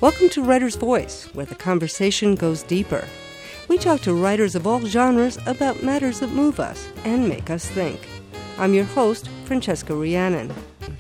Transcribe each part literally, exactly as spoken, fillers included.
Welcome to Writer's Voice, where the conversation goes deeper. We talk to writers of all genres about matters that move us and make us think. I'm your host, Francesca Rhiannon.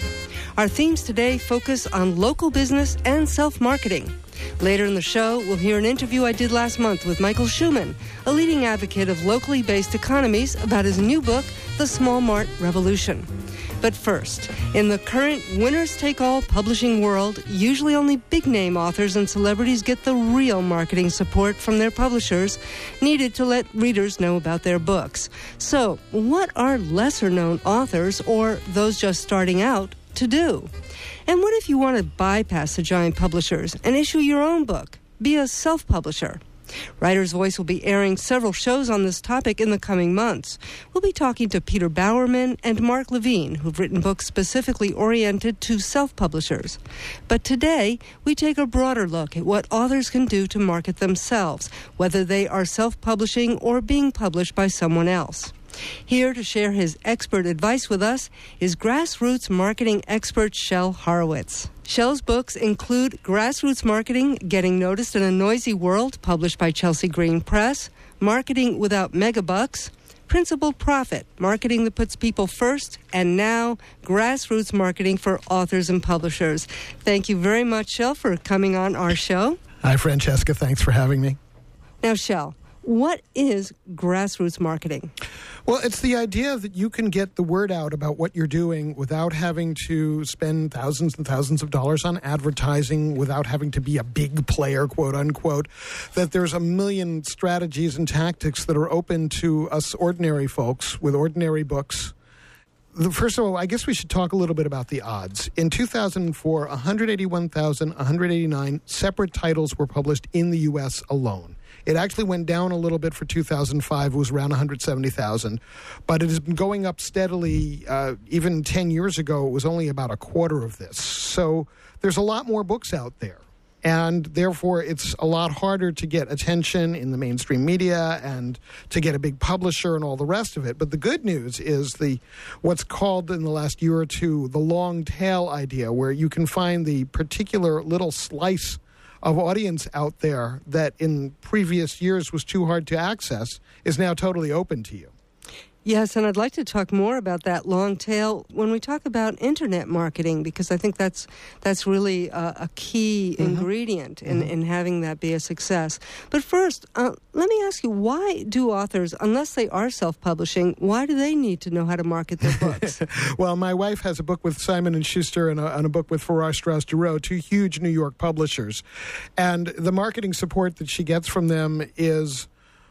Our themes today focus on local business and self-marketing. Later in the show, we'll hear an interview I did last month with Michael Schuman, a leading advocate of locally based economies, about his new book, The Small Mart Revolution. But first, in the current winners-take-all publishing world, usually only big-name authors and celebrities get the real marketing support from their publishers needed to let readers know about their books. So, what are lesser-known authors, or those just starting out, to do? And what if you want to bypass the giant publishers and issue your own book? Be a self-publisher. Writer's Voice will be airing several shows on this topic in the coming months. We'll be talking to Peter Bowerman and Mark Levine, who've written books specifically oriented to self-publishers. But today, we take a broader look at what authors can do to market themselves, whether they are self-publishing or being published by someone else. Here to share his expert advice with us is grassroots marketing expert Shel Horowitz. Shel's books include Grassroots Marketing, Getting Noticed in a Noisy World, published by Chelsea Green Press, Marketing Without Megabucks, Principled Profit, Marketing that Puts People First, and now Grassroots Marketing for Authors and Publishers. Thank you very much, Shel, for coming on our show. Hi, Francesca. Thanks for having me. Now, Shel, what is grassroots marketing? Well, it's the idea that you can get the word out about what you're doing without having to spend thousands and thousands of dollars on advertising, without having to be a big player, quote unquote, that there's a million strategies and tactics that are open to us ordinary folks with ordinary books. The, first of all, I guess we should talk a little bit about the odds. In two thousand four, one hundred eighty-one thousand one hundred eighty-nine separate titles were published in the U S alone. It actually went down a little bit for two thousand five. It was around one hundred seventy thousand. But it has been going up steadily. Uh, even ten years ago, it was only about a quarter of this. So there's a lot more books out there. And therefore, it's a lot harder to get attention in the mainstream media and to get a big publisher and all the rest of it. But the good news is the what's called in the last year or two the long tail idea, where you can find the particular little slice of audience out there that in previous years was too hard to access, is now totally open to you. Yes, and I'd like to talk more about that long tail when we talk about internet marketing, because I think that's that's really a, a key mm-hmm. ingredient in, mm-hmm. in having that be a success. But first, uh, let me ask you, why do authors, unless they are self-publishing, why do they need to know how to market their books? Well, my wife has a book with Simon and Schuster and a, and a book with Farrar, Straus, Giroux, two huge New York publishers. And the marketing support that she gets from them is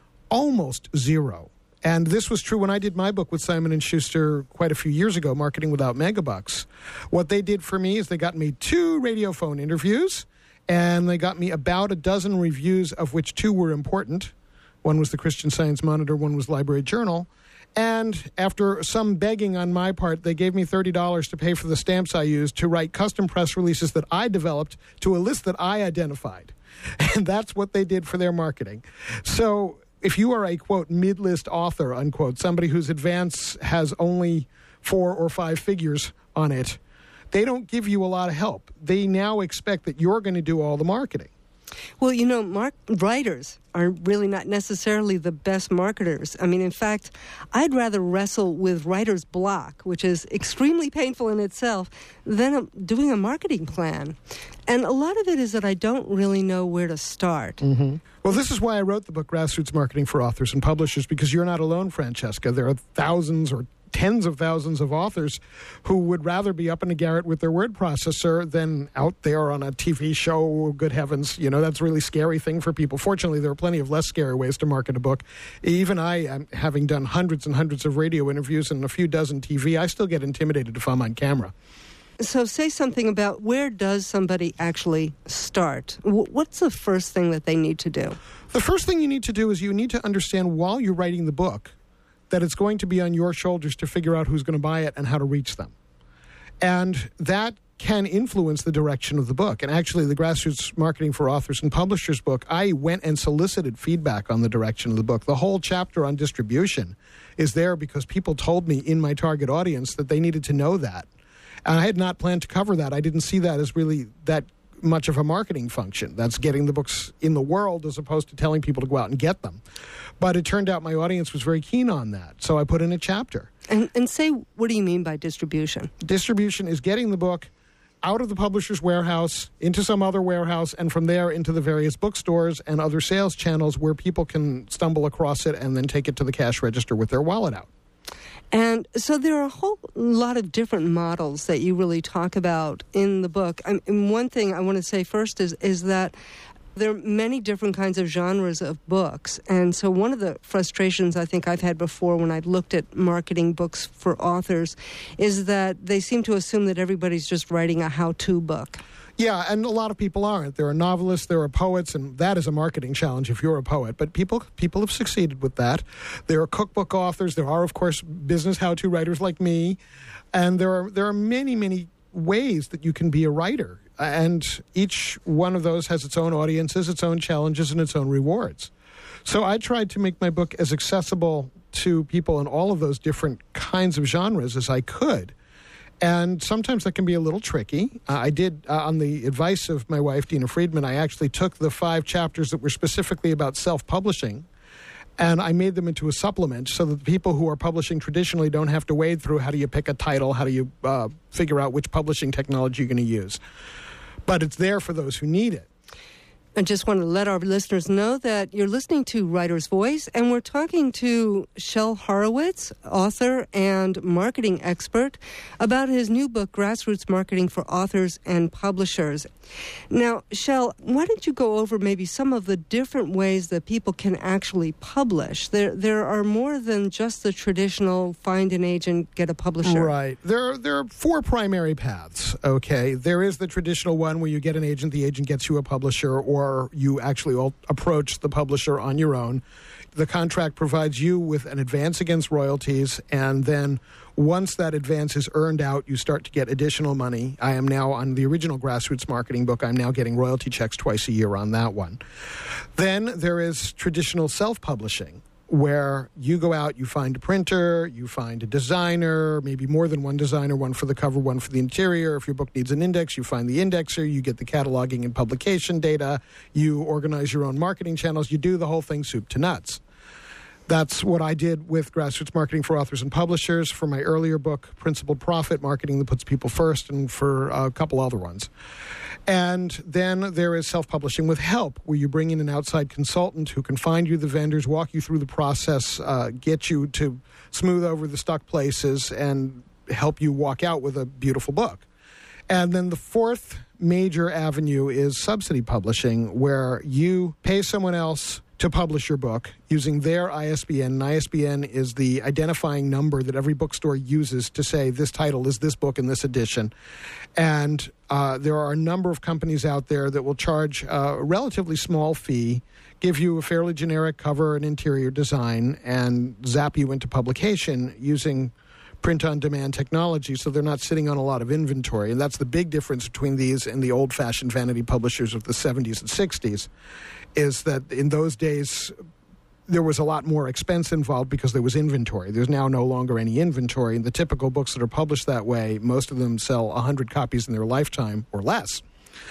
almost zero. And this was true when I did my book with Simon and Schuster quite a few years ago, Marketing Without Megabucks. What they did for me is they got me two radiophone interviews, and they got me about a dozen reviews, of which two were important. One was the Christian Science Monitor, one was Library Journal. And after some begging on my part, they gave me thirty dollars to pay for the stamps I used to write custom press releases that I developed to a list that I identified. And that's what they did for their marketing. So if you are a, quote, mid-list author, unquote, somebody whose advance has only four or five figures on it, they don't give you a lot of help. They now expect that you're going to do all the marketing. Well, you know, mark- writers are really not necessarily the best marketers. I mean, in fact, I'd rather wrestle with writer's block, which is extremely painful in itself, than a, doing a marketing plan. And a lot of it is that I don't really know where to start. Mm-hmm. Well, this is why I wrote the book Grassroots Marketing for Authors and Publishers, because you're not alone, Francesca. There are thousands or tens of thousands of authors who would rather be up in a garret with their word processor than out there on a T V show. Good heavens, you know, that's a really scary thing for people. Fortunately, there are plenty of less scary ways to market a book. Even I, having done hundreds and hundreds of radio interviews and a few dozen T V, I still get intimidated if I'm on camera. So say something about where does somebody actually start? What's the first thing that they need to do? The first thing you need to do is you need to understand while you're writing the book that it's going to be on your shoulders to figure out who's going to buy it and how to reach them. And that can influence the direction of the book. And actually, the Grassroots Marketing for Authors and Publishers book, I went and solicited feedback on the direction of the book. The whole chapter on distribution is there because people told me in my target audience that they needed to know that. And I had not planned to cover that. I didn't see that as really that much of a marketing function. That's getting the books in the world as opposed to telling people to go out and get them. But it turned out my audience was very keen on that, so I put in a chapter. And, and say, what do you mean by distribution? Distribution is getting the book out of the publisher's warehouse into some other warehouse, and from there into the various bookstores and other sales channels where people can stumble across it and then take it to the cash register with their wallet out. And so there are a whole lot of different models that you really talk about in the book. I mean, one thing I want to say first is is that there are many different kinds of genres of books. And so one of the frustrations I think I've had before when I've looked at marketing books for authors is that they seem to assume that everybody's just writing a how-to book. Yeah, and a lot of people aren't. There are novelists, there are poets, and that is a marketing challenge if you're a poet. But people people have succeeded with that. There are cookbook authors. There are, of course, business how-to writers like me. And there are there are many, many ways that you can be a writer. And each one of those has its own audiences, its own challenges, and its own rewards. So I tried to make my book as accessible to people in all of those different kinds of genres as I could. And sometimes that can be a little tricky. Uh, I did, uh, on the advice of my wife, Dina Friedman, I actually took the five chapters that were specifically about self-publishing, and I made them into a supplement so that the people who are publishing traditionally don't have to wade through how do you pick a title, how do you uh, figure out which publishing technology you're going to use. But it's there for those who need it. I just want to let our listeners know that you're listening to Writer's Voice, and we're talking to Shel Horowitz, author and marketing expert, about his new book, Grassroots Marketing for Authors and Publishers. Now, Shel, why don't you go over maybe some of the different ways that people can actually publish? There there are more than just the traditional find an agent, get a publisher. Right. There are, there are four primary paths, okay? There is the traditional one where you get an agent, the agent gets you a publisher, or or you actually all approach the publisher on your own. The contract provides you with an advance against royalties, and then once that advance is earned out, you start to get additional money. I am now on the original Grassroots Marketing book. I'm now getting royalty checks twice a year on that one. Then there is traditional self-publishing, where you go out, you find a printer, you find a designer, maybe more than one designer, one for the cover, one for the interior. If your book needs an index, you find the indexer, you get the cataloging and publication data, you organize your own marketing channels, you do the whole thing soup to nuts. That's what I did with Grassroots Marketing for Authors and Publishers for my earlier book, Principled Profit, Marketing That Puts People First, and for a couple other ones. And then there is self-publishing with help, where you bring in an outside consultant who can find you the vendors, walk you through the process, uh, get you to smooth over the stuck places, and help you walk out with a beautiful book. And then the fourth major avenue is subsidy publishing, where you pay someone else to publish your book using their I S B N. And I S B N is the identifying number that every bookstore uses to say this title is this book in this edition. And uh, there are a number of companies out there that will charge a relatively small fee, give you a fairly generic cover and interior design, and zap you into publication using print-on-demand technology, so they're not sitting on a lot of inventory. And that's the big difference between these and the old-fashioned vanity publishers of the seventies and sixties, is that in those days there was a lot more expense involved because there was inventory. There's now no longer any inventory. And the typical books that are published that way, most of them sell one hundred copies in their lifetime or less.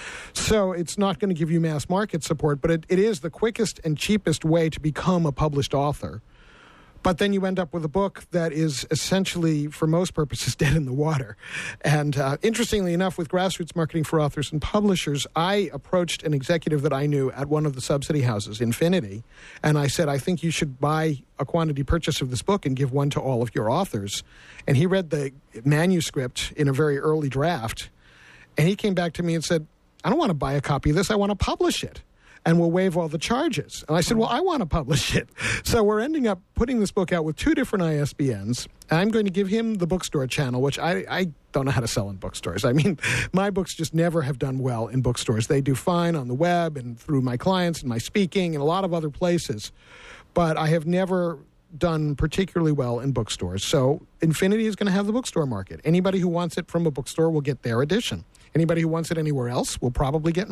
So it's not going to give you mass market support, but it, it is the quickest and cheapest way to become a published author. But then you end up with a book that is essentially, for most purposes, dead in the water. And uh, interestingly enough, with Grassroots Marketing for Authors and Publishers, I approached an executive that I knew at one of the subsidy houses, Infinity, and I said, I think you should buy a quantity purchase of this book and give one to all of your authors. And he read the manuscript in a very early draft, and he came back to me and said, I don't want to buy a copy of this, I want to publish it, and we'll waive all the charges. And I said, well, I want to publish it. So we're ending up putting this book out with two different I S B Ns. I'm going to give him the bookstore channel, which I, I don't know how to sell in bookstores. I mean, my books just never have done well in bookstores. They do fine on the web and through my clients and my speaking and a lot of other places. But I have never done particularly well in bookstores. So Infinity is going to have the bookstore market. Anybody who wants it from a bookstore will get their edition. Anybody who wants it anywhere else will probably get mine.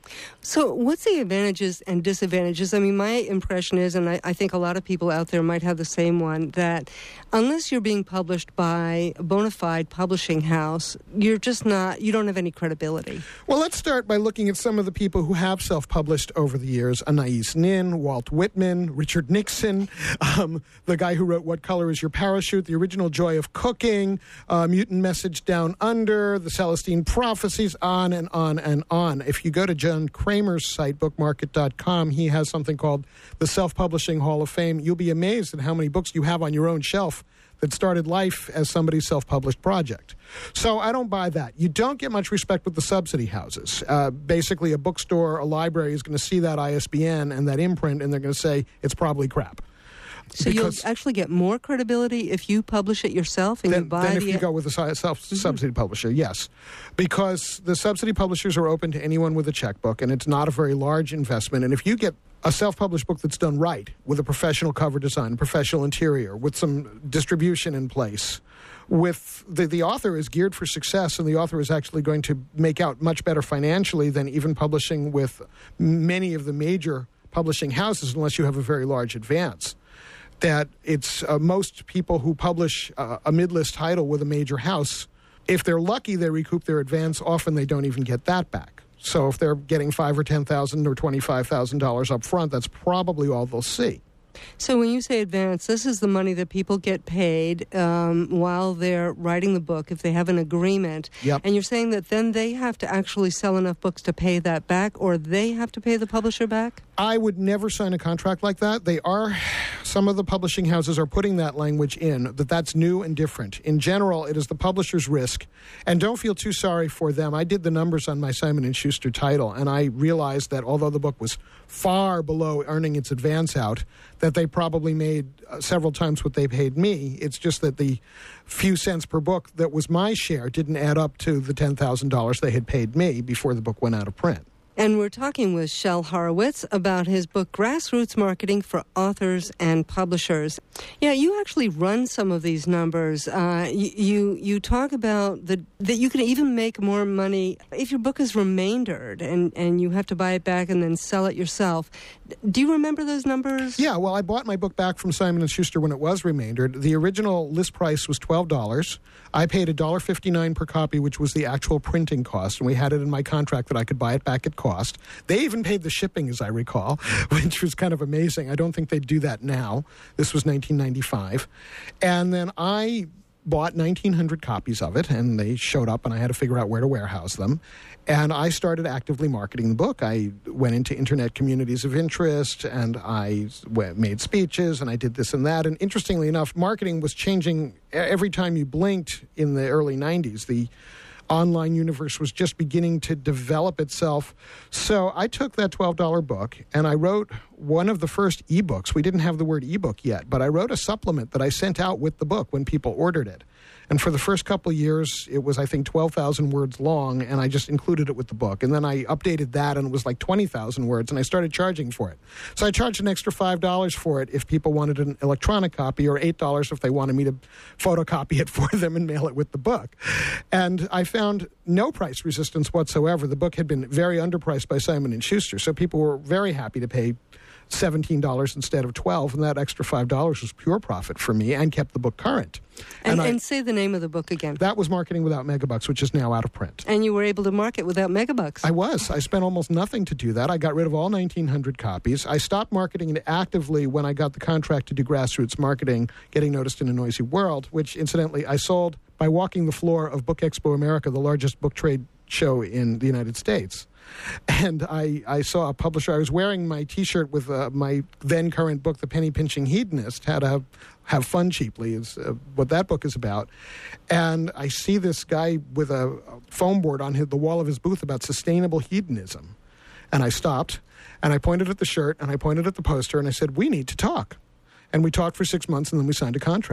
So what's the advantages and disadvantages? I mean, my impression is, and I, I think a lot of people out there might have the same one, that unless you're being published by a bona fide publishing house, you're just not, you don't have any credibility. Well, let's start by looking at some of the people who have self-published over the years. Anais Nin, Walt Whitman, Richard Nixon, um, the guy who wrote What Color Is Your Parachute, the original Joy of Cooking, uh, Mutant Message Down Under, the Celestine Prophecies, on and on and on. If you go to John Kramer's site, book market dot com, he has something called the Self-Publishing Hall of Fame. You'll be amazed at how many books you have on your own shelf that started life as somebody's self-published project. So I don't buy that. You don't get much respect with the subsidy houses. Uh, basically, a bookstore, a library is going to see that I S B N and that imprint, and they're going to say it's probably crap. So because you'll actually get more credibility if you publish it yourself and then, you buy then if the... you go with a self-subsidy mm-hmm. publisher, yes. Because the subsidy publishers are open to anyone with a checkbook, and it's not a very large investment. And if you get a self-published book that's done right, with a professional cover design, professional interior, with some distribution in place, with the, the author is geared for success, and the author is actually going to make out much better financially than even publishing with many of the major publishing houses, unless you have a very large advance. That it's uh, most people who publish uh, a mid-list title with a major house, if they're lucky, they recoup their advance. Often they don't even get that back. So if they're getting five or ten thousand or twenty-five thousand dollars up front, that's probably all they'll see. So when you say advance, this is the money that people get paid um, while they're writing the book, if they have an agreement. Yep. And you're saying that then they have to actually sell enough books to pay that back, or they have to pay the publisher back? I would never sign a contract like that. They are, some of the publishing houses are putting that language in, that that's new and different. In general, it is the publisher's risk. And don't feel too sorry for them. I did the numbers on my Simon and Schuster title, and I realized that although the book was far below earning its advance out, that they probably made uh, several times what they paid me. It's just that the few cents per book that was my share didn't add up to the ten thousand dollars they had paid me before the book went out of print. And we're talking with Shel Horowitz about his book, Grassroots Marketing for Authors and Publishers. Yeah, you actually run some of these numbers. Uh, you, you you talk about the, that you can even make more money if your book is remaindered and, and you have to buy it back and then sell it yourself. Do you remember those numbers? Yeah, well, I bought my book back from Simon and Schuster when it was remaindered. The original list price was twelve dollars. I paid one dollar fifty-nine per copy, which was the actual printing cost, and we had it in my contract that I could buy it back at cost. They even paid the shipping, as I recall, which was kind of amazing. I don't think they'd do that now. This was nineteen ninety-five. And then I bought nineteen hundred copies of it, and they showed up, and I had to figure out where to warehouse them. And I started actively marketing the book. I went into internet communities of interest, and I made speeches, and I did this and that. And interestingly enough, marketing was changing every time you blinked in the early nineties. The online universe was just beginning to develop itself. So I took that twelve dollar book, and I wrote one of the first ebooks. We didn't have the word ebook yet, but I wrote a supplement that I sent out with the book when people ordered it. And for the first couple of years, it was, I think, twelve thousand words long, and I just included it with the book. And then I updated that, and it was like twenty thousand words, and I started charging for it. So I charged an extra five dollars for it if people wanted an electronic copy, or eight dollars if they wanted me to photocopy it for them and mail it with the book. And I found no price resistance whatsoever. The book had been very underpriced by Simon and Schuster, so people were very happy to pay seventeen dollars instead of twelve dollars, and that extra five dollars was pure profit for me and kept the book current. And, and, I, and say the name of the book again. That was Marketing Without Megabucks, which is now out of print. And you were able to market without megabucks. I was. I spent almost nothing to do that. I got rid of all nineteen hundred copies. I stopped marketing it actively when I got the contract to do grassroots marketing, Getting Noticed in a Noisy World, which, incidentally, I sold by walking the floor of Book Expo America, the largest book trade show in the United States. And I, I saw a publisher. I was wearing my T-shirt with uh, my then current book, The Penny Pinching Hedonist, How to Have, have Fun Cheaply, is uh, what that book is about. And I see this guy with a, a foam board on his, the wall of his booth about sustainable hedonism. And I stopped, and I pointed at the shirt, and I pointed at the poster, and I said, "We need to talk." And we talked for six months, and then we signed a contract.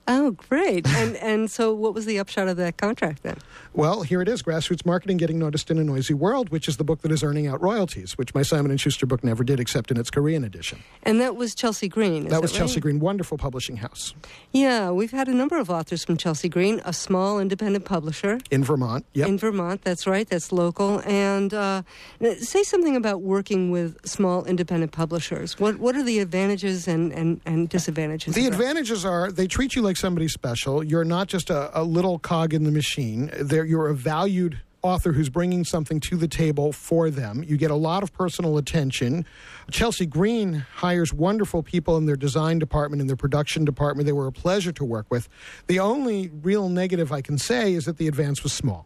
Oh, great. And and so what was the upshot of that contract then? Well, here it is, Grassroots Marketing Getting Noticed in a Noisy World, which is the book that is earning out royalties, which my Simon and Schuster book never did except in its Korean edition. And that was Chelsea Green, is That was that Chelsea right? Green, wonderful publishing house. Yeah, we've had a number of authors from Chelsea Green, a small independent publisher. In Vermont, yep. In Vermont, that's right, that's local. And uh, say something about working with small independent publishers. What what are the advantages and, and, and disadvantages? The of that? advantages are they treat you like somebody special. You're not just a, a little cog in the machine. They're, you're a valued author who's bringing something to the table for them. You get a lot of personal attention. Chelsea Green hires wonderful people in their design department, in their production department. They were a pleasure to work with. The only real negative I can say is that the advance was small.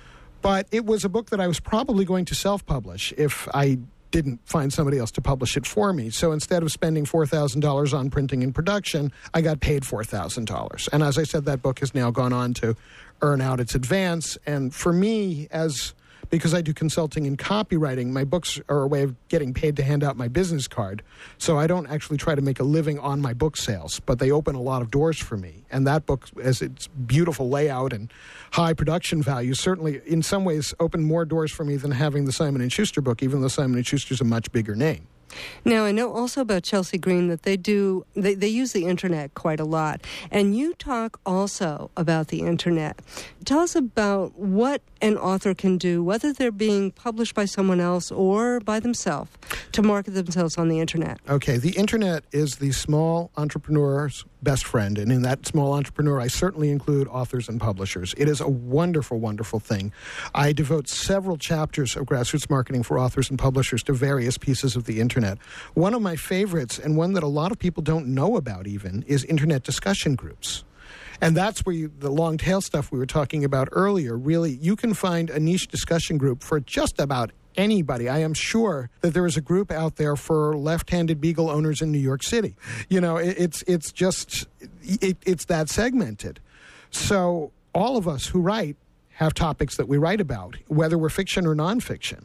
But it was a book that I was probably going to self-publish if I didn't find somebody else to publish it for me. So instead of spending four thousand dollars on printing and production, I got paid four thousand dollars. And as I said, that book has now gone on to earn out its advance. And for me, as because I do consulting and copywriting, my books are a way of getting paid to hand out my business card. So I don't actually try to make a living on my book sales, but they open a lot of doors for me. And that book, as its beautiful layout and high production value, certainly in some ways opened more doors for me than having the Simon and Schuster book, even though Simon and Schuster's a much bigger name. Now, I know also about Chelsea Green that they do, they, they use the internet quite a lot. And you talk also about the internet. Tell us about what an author can do, whether they're being published by someone else or by themselves, to market themselves on the internet. Okay, the internet is the small entrepreneur's best friend. And in that small entrepreneur, I certainly include authors and publishers. It is a wonderful, wonderful thing. I devote several chapters of Grassroots Marketing for Authors and Publishers to various pieces of the internet. One of my favorites, and one that a lot of people don't know about even, is internet discussion groups. And that's where you, the long tail stuff we were talking about earlier, really, you can find a niche discussion group for just about anybody. I am sure that there is a group out there for left-handed beagle owners in New York City. You know, it, it's it's just, it, it's that segmented. So all of us who write have topics that we write about, whether we're fiction or nonfiction.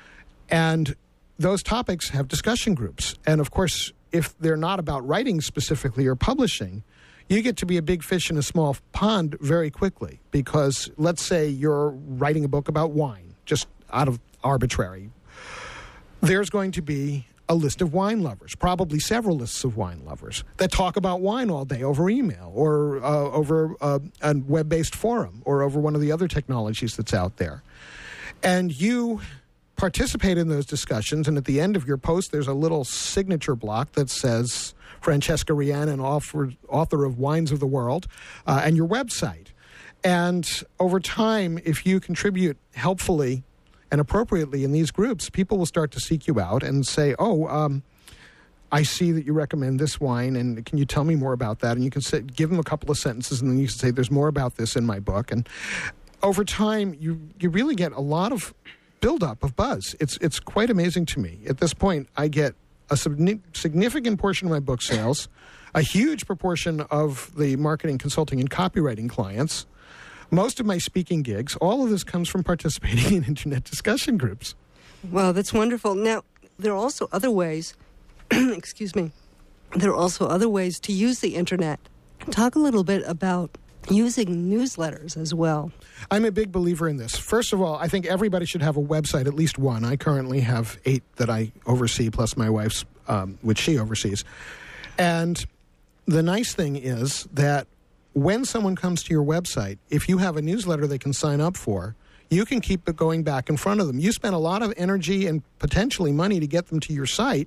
And those topics have discussion groups. And of course, if they're not about writing specifically or publishing, you get to be a big fish in a small pond very quickly. Because let's say you're writing a book about wine, just out of arbitrary. There's going to be a list of wine lovers, probably several lists of wine lovers, that talk about wine all day over email or uh, over uh, a web-based forum or over one of the other technologies that's out there. And you participate in those discussions, and at the end of your post, there's a little signature block that says Francesca Rheannon, author, author of Wines of the World, uh, and your website. And over time, if you contribute helpfully and appropriately in these groups, people will start to seek you out and say, oh, um, I see that you recommend this wine, and can you tell me more about that? And you can say, give them a couple of sentences, and then you can say, there's more about this in my book. And over time, you, you really get a lot of buildup of buzz. It's, it's quite amazing to me. At this point, I get a significant portion of my book sales, a huge proportion of the marketing, consulting, and copywriting clients, most of my speaking gigs. All of this comes from participating in internet discussion groups. Wow, that's wonderful. Now, there are also other ways, excuse me, there are also other ways to use the internet. Talk a little bit about using newsletters as well. I'm a big believer in this. First of all, I think everybody should have a website, at least one. I currently have eight that I oversee, plus my wife's, um, which she oversees. And the nice thing is that when someone comes to your website, if you have a newsletter they can sign up for, you can keep it going back in front of them. You spend a lot of energy and potentially money to get them to your site,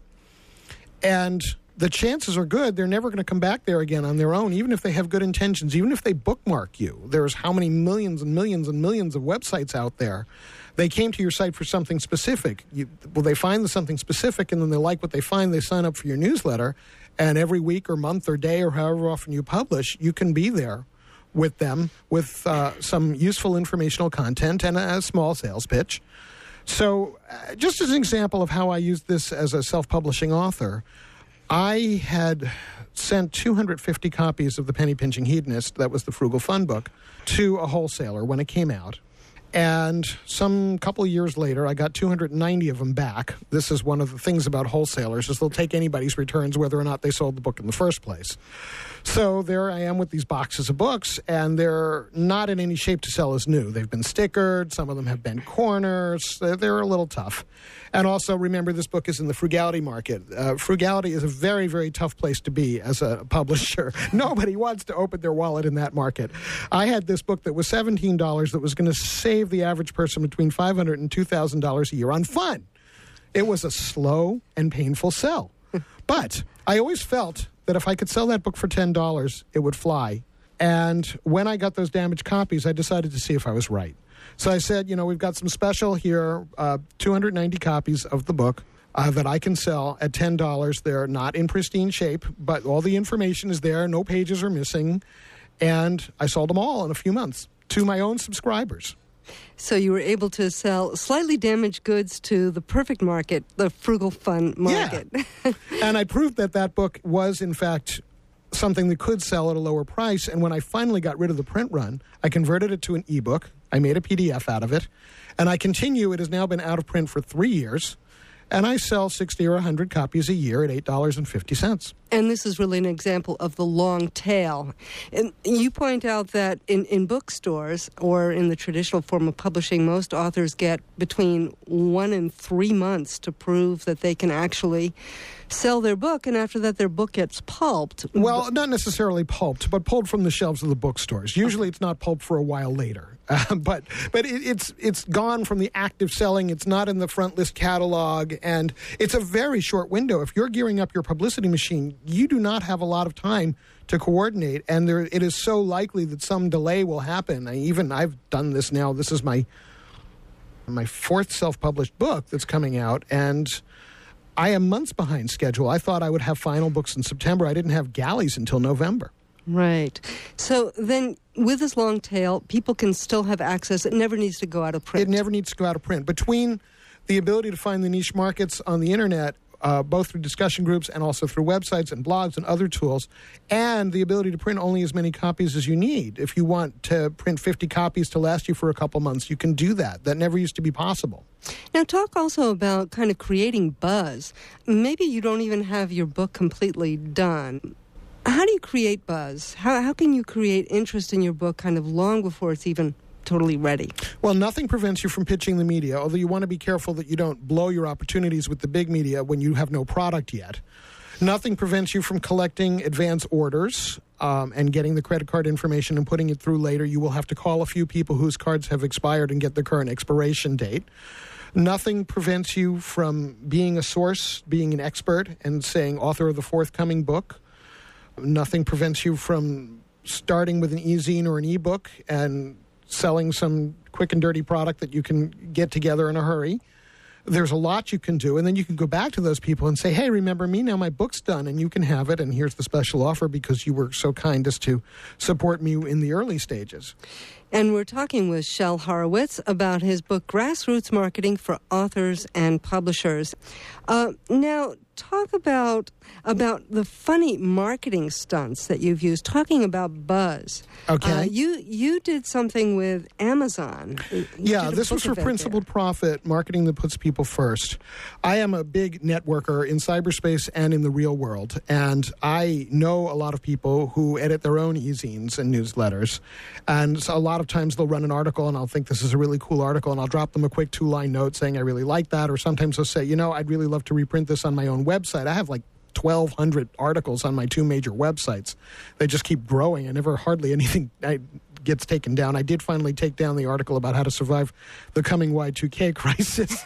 and the chances are good they're never going to come back there again on their own, even if they have good intentions, even if they bookmark you. There's how many millions and millions and millions of websites out there. They came to your site for something specific. You, well, they find the something specific, and then they like what they find. They sign up for your newsletter, and every week or month or day or however often you publish, you can be there with them with uh, some useful informational content and a, a small sales pitch. So uh, just as an example of how I used this as a self-publishing author, I had sent two hundred fifty copies of The Penny Pinching Hedonist, that was the Frugal Fun book, to a wholesaler when it came out. And some couple of years later, I got two hundred ninety of them back. This is one of the things about wholesalers, is they'll take anybody's returns whether or not they sold the book in the first place. So there I am with these boxes of books, and they're not in any shape to sell as new. They've been stickered. Some of them have bent corners. They're a little tough. And also, remember, this book is in the frugality market. Uh, frugality is a very, very tough place to be as a publisher. Nobody wants to open their wallet in that market. I had this book that was seventeen dollars that was going to save the average person between five hundred dollars and two thousand dollars a year on fun. It was a slow and painful sell. But I always felt that if I could sell that book for ten dollars, it would fly. And when I got those damaged copies, I decided to see if I was right. So I said, you know, we've got some special here, uh, two hundred ninety copies of the book uh, that I can sell at ten dollars. They're not in pristine shape, but all the information is there. No pages are missing. And I sold them all in a few months to my own subscribers. So you were able to sell slightly damaged goods to the perfect market, the frugal fun market. Yeah. And I proved that that book was, in fact, something that could sell at a lower price. And when I finally got rid of the print run, I converted it to an ebook. I made a P D F out of it. And I continue. It has now been out of print for three years. And I sell sixty or one hundred copies a year at eight dollars and fifty cents. And this is really an example of the long tail. And you point out that in, in bookstores or in the traditional form of publishing, most authors get between one and three months to prove that they can actually sell their book, and after that their book gets pulped. Well, not necessarily pulped, but pulled from the shelves of the bookstores. Usually it's not pulped for a while later. Uh, but but it, it's it's gone from the active selling. It's not in the front list catalog, and it's a very short window. If you're gearing up your publicity machine, you do not have a lot of time to coordinate, and there it is so likely that some delay will happen. I, even I've done this now. This is my my fourth self-published book that's coming out, and I am months behind schedule. I thought I would have final books in September. I didn't have galleys until November. Right. So then with this long tail, people can still have access. It never needs to go out of print. It never needs to go out of print. Between the ability to find the niche markets on the internet, uh, both through discussion groups and also through websites and blogs and other tools, and the ability to print only as many copies as you need. If you want to print fifty copies to last you for a couple months, you can do that. That never used to be possible. Now, talk also about kind of creating buzz. Maybe you don't even have your book completely done. How do you create buzz? How how can you create interest in your book kind of long before it's even totally ready? Well, nothing prevents you from pitching the media, although you want to be careful that you don't blow your opportunities with the big media when you have no product yet. Nothing prevents you from collecting advance orders um, and getting the credit card information and putting it through later. You will have to call a few people whose cards have expired and get the current expiration date. Nothing prevents you from being a source, being an expert, and saying author of the forthcoming book. Nothing prevents you from starting with an e-zine or an e-book and selling some quick and dirty product that you can get together in a hurry. There's a lot you can do, and then you can go back to those people and say, hey, remember me? Now my book's done, and you can have it, and here's the special offer because you were so kind as to support me in the early stages. And we're talking with Shel Horowitz about his book, Grassroots Marketing for Authors and Publishers. Uh, now, talk about about the funny marketing stunts that you've used, talking about buzz. Okay. Uh, you you did something with Amazon. You yeah, this was for Principled there. Profit, marketing that puts people first. I am a big networker in cyberspace and in the real world, and I know a lot of people who edit their own e-zines and newsletters, and so a lot of times they'll run an article, and I'll think this is a really cool article, and I'll drop them a quick two-line note saying I really like that, or sometimes they'll say, you know, I'd really love to reprint this on my own website. I have like twelve hundred articles on my two major websites. They just keep growing. I never hardly anything I, gets taken down. I did finally take down the article about how to survive the coming Y two K crisis.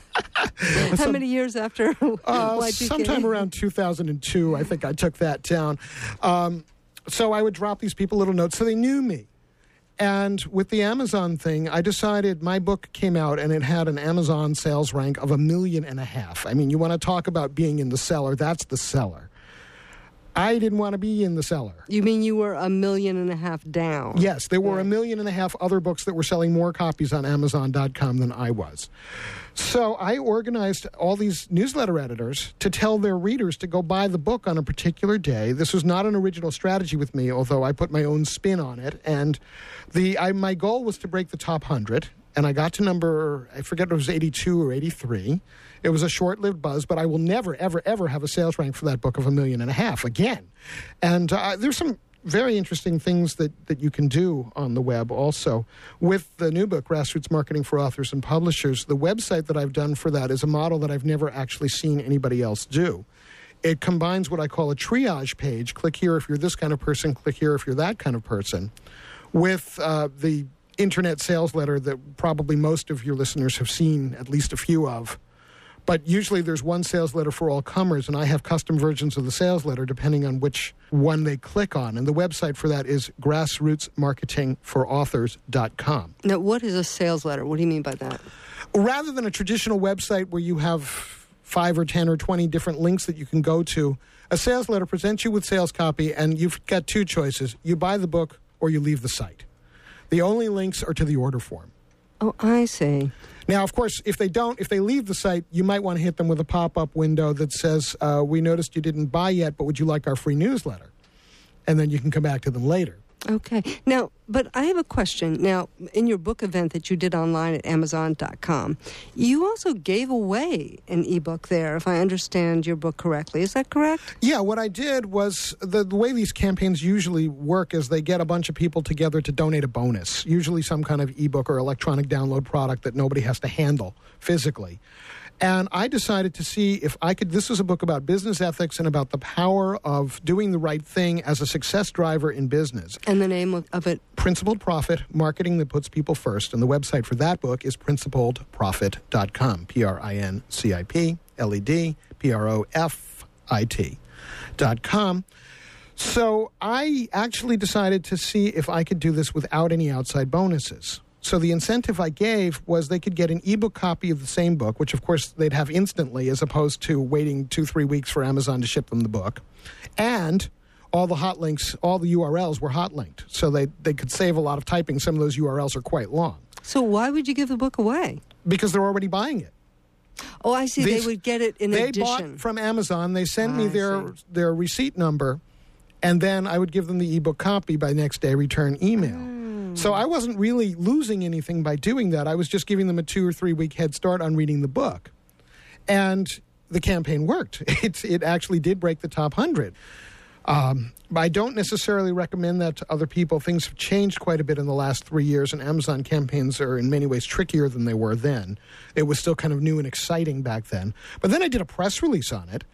How Some, many years after uh, Y two K? Sometime around two thousand two, I think I took that down. Um, so I would drop these people little notes so they knew me. And with the Amazon thing, I decided my book came out and it had an Amazon sales rank of a million and a half. I mean, you want to talk about being in the cellar, that's the cellar. I didn't want to be in the cellar. You mean you were a million and a half down? Yes, there were yeah. a million and a half other books that were selling more copies on Amazon dot com than I was. So I organized all these newsletter editors to tell their readers to go buy the book on a particular day. This was not an original strategy with me, although I put my own spin on it. And the I, my goal was to break the top one hundred. and I got to number, I forget if it was eighty-two or eighty-three. It was a short-lived buzz, but I will never, ever, ever have a sales rank for that book of a million and a half again. And uh, there's some very interesting things that, that you can do on the web also. With the new book, Grassroots Marketing for Authors and Publishers, the website that I've done for that is a model that I've never actually seen anybody else do. It combines what I call a triage page. Click here if you're this kind of person, click here if you're that kind of person, with uh, the internet sales letter that probably most of your listeners have seen at least a few of. But usually there's one sales letter for all comers, and I have custom versions of the sales letter depending on which one they click on. And the website for that is grassroots marketing for authors dot com. Now, what is a sales letter? What do you mean by that? Rather than a traditional website where you have five or ten or twenty different links that you can go to, a sales letter presents you with sales copy, and you've got two choices. You buy the book or you leave the site. The only links are to the order form. Oh, I see. Now, of course, if they don't, if they leave the site, you might want to hit them with a pop-up window that says, uh, we noticed you didn't buy yet, but would you like our free newsletter? And then you can come back to them later. Okay. Now, but I have a question. Now, in your book event that you did online at amazon dot com, you also gave away an ebook there, if I understand your book correctly. Is that correct? Yeah, what I did was, the, the way these campaigns usually work is they get a bunch of people together to donate a bonus, usually some kind of ebook or electronic download product that nobody has to handle physically. And I decided to see if I could, this was a book about business ethics and about the power of doing the right thing as a success driver in business. And the name of, of it? Principled Profit, Marketing That Puts People First. And the website for that book is principled profit dot com, P R I N C I P L E D P R O F I T dot com. So I actually decided to see if I could do this without any outside bonuses. So the incentive I gave was they could get an ebook copy of the same book, which of course they'd have instantly as opposed to waiting two, three weeks for Amazon to ship them the book. And all the hot links, all the U R Ls were hot linked. So they, they could save a lot of typing. Some of those U R Ls are quite long. So why would you give the book away? Because they're already buying it. Oh, I see. These, they would get it in they addition. They bought from Amazon. They sent ah, me their their receipt number, and then I would give them the ebook copy by next day return email. Mm. So I wasn't really losing anything by doing that. I was just giving them a two or three week head start on reading the book. And the campaign worked. It, it actually did break the top one hundred. Um, I don't necessarily recommend that to other people. Things have changed quite a bit in the last three years, and Amazon campaigns are in many ways trickier than they were then. It was still kind of new and exciting back then. But then I did a press release on it,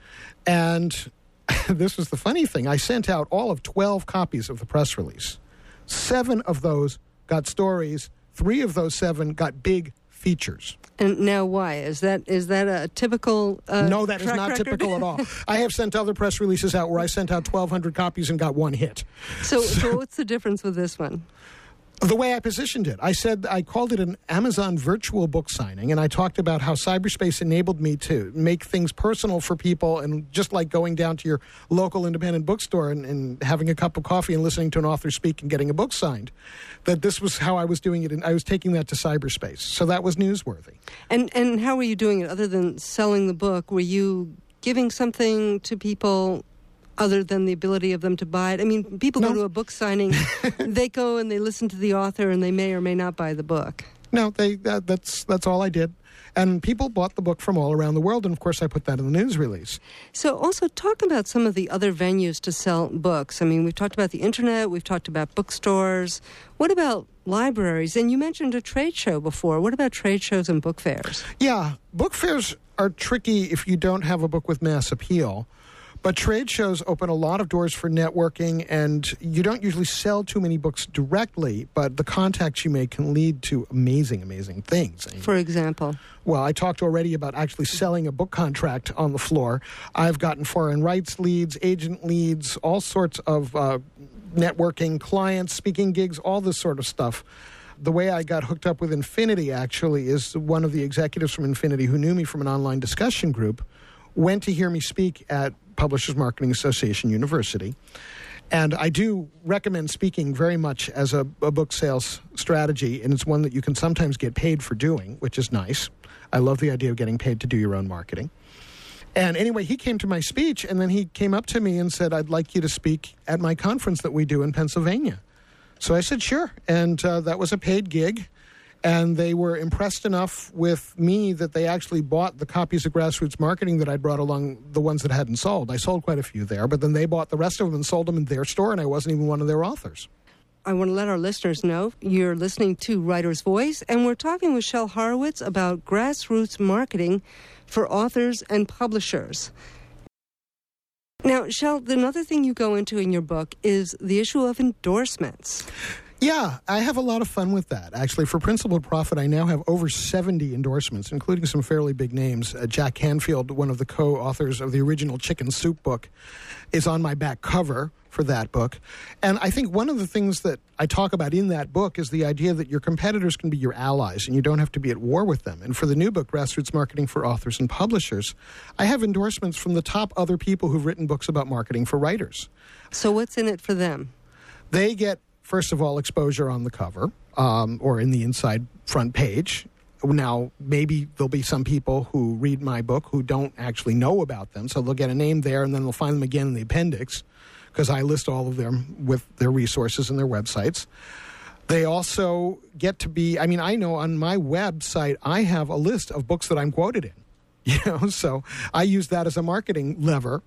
and this was the funny thing. I sent out all of twelve copies of the press release. Seven of those got stories. Three of those seven got big features. And now why? Is that is that a typical uh, No, that is not record? typical at all. I have sent other press releases out where I sent out twelve hundred copies and got one hit. So, so, so what's the difference with this one? The way I positioned it. I said I called it an Amazon virtual book signing, and I talked about how cyberspace enabled me to make things personal for people, and just like going down to your local independent bookstore and, and having a cup of coffee and listening to an author speak and getting a book signed, that this was how I was doing it, and I was taking that to cyberspace. So that was newsworthy. And and how were you doing it other than selling the book? Were you giving something to people other than the ability of them to buy it? I mean, people no. go to a book signing, they go and they listen to the author, and they may or may not buy the book. No, they that, that's that's all I did. And people bought the book from all around the world, and of course I put that in the news release. So also talk about some of the other venues to sell books. I mean, we've talked about the internet, we've talked about bookstores. What about libraries? And you mentioned a trade show before. What about trade shows and book fairs? Yeah, book fairs are tricky if you don't have a book with mass appeal. But trade shows open a lot of doors for networking, and you don't usually sell too many books directly, but the contacts you make can lead to amazing, amazing things. For example? Well, I talked already about actually selling a book contract on the floor. I've gotten foreign rights leads, agent leads, all sorts of uh, networking, clients, speaking gigs, all this sort of stuff. The way I got hooked up with Infinity, actually, is one of the executives from Infinity who knew me from an online discussion group went to hear me speak at Publishers Marketing Association University. And I do recommend speaking very much as a, a book sales strategy, and it's one that you can sometimes get paid for doing, which is nice. I love the idea of getting paid to do your own marketing. And anyway, he came to my speech, and then he came up to me and said, I'd like you to speak at my conference that we do in Pennsylvania. So I said, sure. And uh, that was a paid gig. And they were impressed enough with me that they actually bought the copies of Grassroots Marketing that I brought along, the ones that hadn't sold. I sold quite a few there, but then they bought the rest of them and sold them in their store, and I wasn't even one of their authors. I want to let our listeners know you're listening to Writer's Voice, and we're talking with Shel Horowitz about Grassroots Marketing for authors and publishers. Now, Shel, another thing you go into in your book is the issue of endorsements. Yeah, I have a lot of fun with that. Actually, for Principled Profit, I now have over seventy endorsements, including some fairly big names. Uh, Jack Canfield, one of the co-authors of the original Chicken Soup book, is on my back cover for that book. And I think one of the things that I talk about in that book is the idea that your competitors can be your allies and you don't have to be at war with them. And for the new book, Grassroots Marketing for Authors and Publishers, I have endorsements from the top other people who've written books about marketing for writers. So what's in it for them? They get, first of all, exposure on the cover um, or in the inside front page. Now, maybe there'll be some people who read my book who don't actually know about them, so they'll get a name there, and then they'll find them again in the appendix, because I list all of them with their resources and their websites. They also get to be, I mean, I know on my website, I have a list of books that I'm quoted in, you know, so I use that as a marketing lever.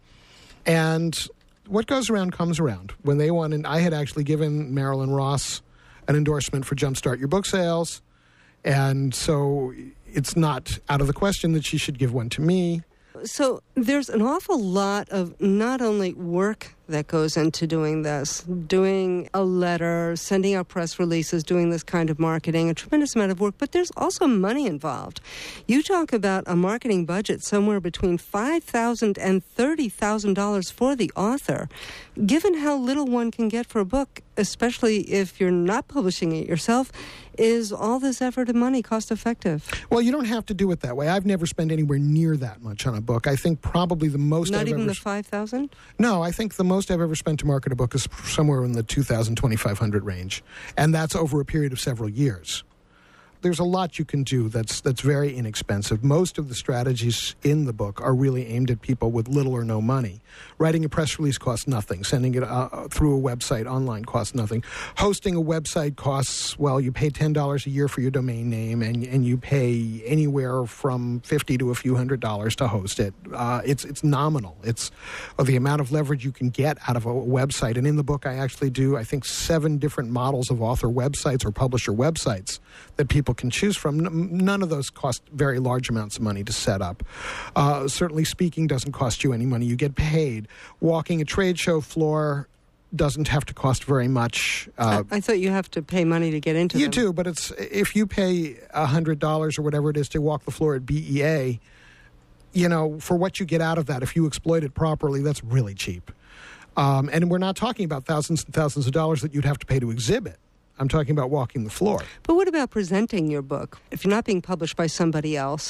And what goes around comes around. When they want, and I had actually given Marilyn Ross an endorsement for Jumpstart Your Book Sales, and so it's not out of the question that she should give one to me. So there's an awful lot of not only work that goes into doing this, doing a letter, sending out press releases, doing this kind of marketing, a tremendous amount of work, but there's also money involved. You talk about a marketing budget somewhere between five thousand dollars and thirty thousand dollars for the author. Given how little one can get for a book, especially if you're not publishing it yourself, is all this effort and money cost effective? Well, you don't have to do it that way. I've never spent anywhere near that much on a book. I think probably the most Not I've even ever... the five thousand dollars? No, I think the most I've ever spent to market a book is somewhere in the two thousand dollars, twenty-five hundred dollars range. And that's over a period of several years. There's a lot you can do that's that's very inexpensive. Most of the strategies in the book are really aimed at people with little or no money. Writing a press release costs nothing. Sending it uh, through a website online costs nothing. Hosting a website costs, well, you pay ten dollars a year for your domain name, and and you pay anywhere from fifty to a few hundred dollars to host it. Uh, it's it's nominal. It's uh, the amount of leverage you can get out of a website. And in the book, I actually do, I think, seven different models of author websites or publisher websites that people can choose from. None of those cost very large amounts of money to set up. Uh, certainly speaking doesn't cost you any money. You get paid. Walking a trade show floor doesn't have to cost very much. Uh, I, I thought you have to pay money to get into you them. do, but it's if you pay one hundred dollars or whatever it is to walk the floor at B E A, you know, for what you get out of that, if you exploit it properly, that's really cheap. Um, and we're not talking about thousands and thousands of dollars that you'd have to pay to exhibit. I'm talking about walking the floor. But what about presenting your book? If you're not being published by somebody else,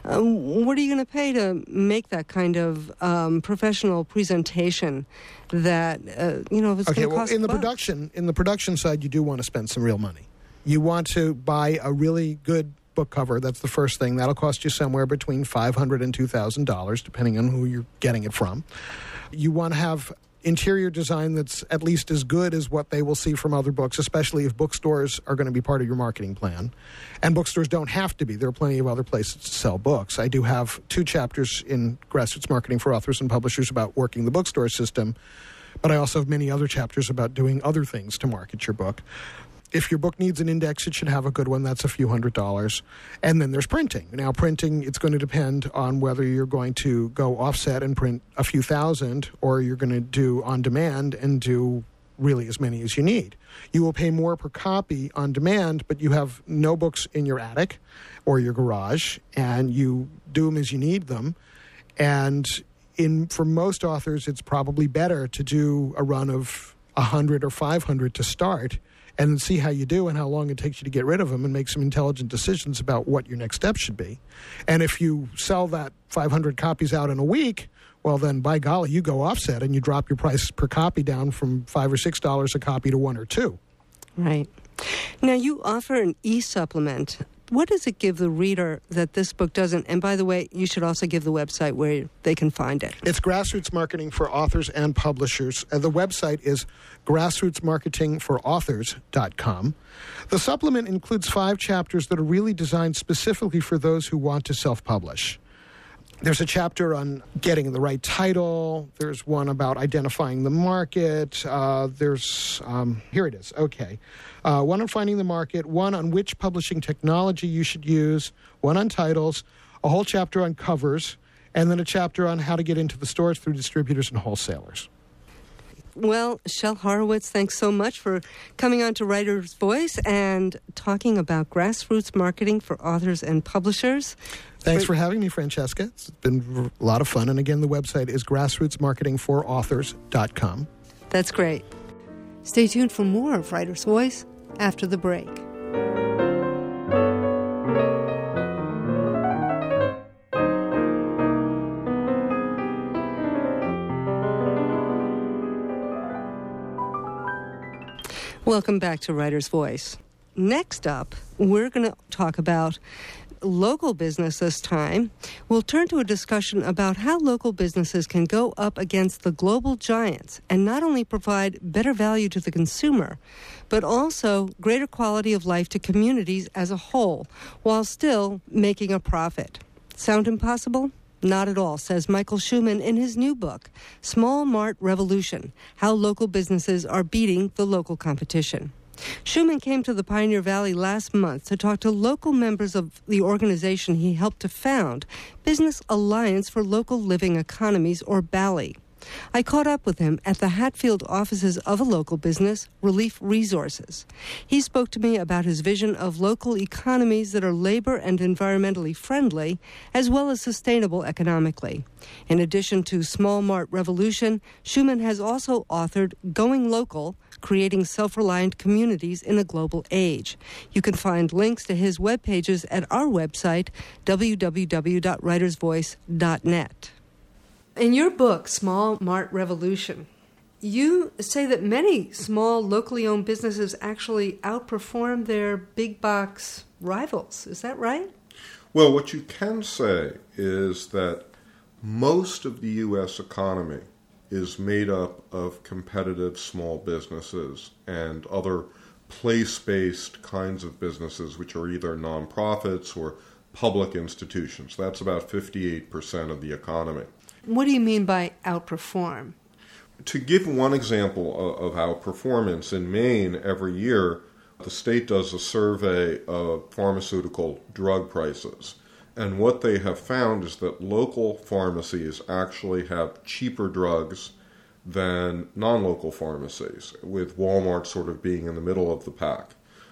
um, what are you going to pay to make that kind of um, professional presentation that, uh, you know, it's okay, going to well, cost in the bucks? production, in the production side, you do want to spend some real money. You want to buy a really good book cover. That's the first thing. That'll cost you somewhere between five hundred dollars and two thousand dollars, depending on who you're getting it from. You want to have interior design that's at least as good as what they will see from other books, especially if bookstores are going to be part of your marketing plan. And bookstores don't have to be. There are plenty of other places to sell books. I do have two chapters in Grassroots Marketing for Authors and Publishers about working the bookstore system, but I also have many other chapters about doing other things to market your book. If your book needs an index, it should have a good one. That's a few hundred dollars. And then there's printing. Now, printing, it's going to depend on whether you're going to go offset and print a few thousand, or you're going to do on demand and do really as many as you need. You will pay more per copy on demand, but you have no books in your attic or your garage, and you do them as you need them. And in for most authors, it's probably better to do a run of one hundred or five hundred to start, and then see how you do and how long it takes you to get rid of them and make some intelligent decisions about what your next step should be. And if you sell that five hundred copies out in a week, well, then, by golly, you go offset and you drop your price per copy down from five or six dollars a copy to one or two. Right. Now, you offer an e-supplement. What does it give the reader that this book doesn't? And by the way, you should also give the website where they can find it. It's grassroots marketing for authors and publishers. Uh, the website is grassroots marketing for authors dot com. The supplement includes five chapters that are really designed specifically for those who want to self-publish. There's a chapter on getting the right title. There's one about identifying the market. Uh, there's, um, here it is, okay. Uh, one on finding the market, one on which publishing technology you should use, one on titles, a whole chapter on covers, and then a chapter on how to get into the stores through distributors and wholesalers. Well, Shel Horowitz, thanks so much for coming on to Writer's Voice and talking about grassroots marketing for authors and publishers. Thanks for having me, Francesca. It's been a lot of fun. And again, the website is grassroots marketing for authors dot com. That's great. Stay tuned for more of Writer's Voice after the break. Welcome back to Writer's Voice. Next up, we're going to talk about local business this time. We'll turn to a discussion about how local businesses can go up against the global giants and not only provide better value to the consumer, but also greater quality of life to communities as a whole, while still making a profit. Sound impossible? Not at all, says Michael Schuman in his new book, Small Mart Revolution, How Local Businesses Are Beating the Local Competition. Schuman came to the Pioneer Valley last month to talk to local members of the organization he helped to found, Business Alliance for Local Living Economies, or BALLY. I caught up with him at the Hatfield offices of a local business, Relief Resources. He spoke to me about his vision of local economies that are labor and environmentally friendly, as well as sustainable economically. In addition to Small Mart Revolution, Schuman has also authored Going Local, Creating Self-Reliant Communities in a Global Age. You can find links to his web pages at our website, w w w dot writers voice dot net. In your book, Small Mart Revolution, you say that many small, locally owned businesses actually outperform their big box rivals. Is that right? Well, what you can say is that most of the U S economy is made up of competitive small businesses and other place-based kinds of businesses, which are either nonprofits or public institutions. That's about fifty-eight percent of the economy. What do you mean by outperform? To give one example of outperformance, in Maine, every year, the state does a survey of pharmaceutical drug prices. And what they have found is that local pharmacies actually have cheaper drugs than non-local pharmacies, with Walmart sort of being in the middle of the pack.